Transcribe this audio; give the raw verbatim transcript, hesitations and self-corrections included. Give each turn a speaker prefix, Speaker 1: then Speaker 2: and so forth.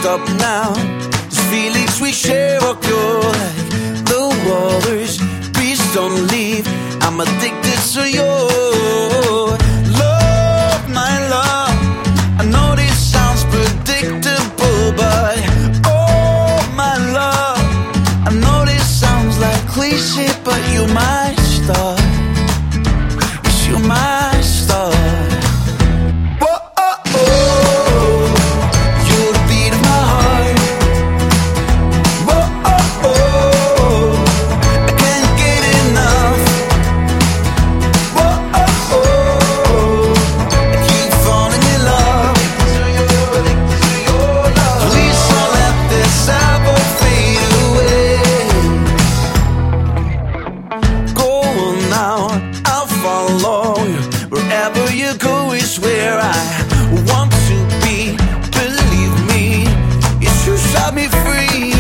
Speaker 1: up now. These feelings we share are pure like the waters. Please don't leave, I'm addicted to your love, my love. I know this sounds predictable, but oh, my love, I know this sounds like cliche, but you're my star. Yes, you're my star. Wherever you go is where I want to be. Believe me, you should set me free.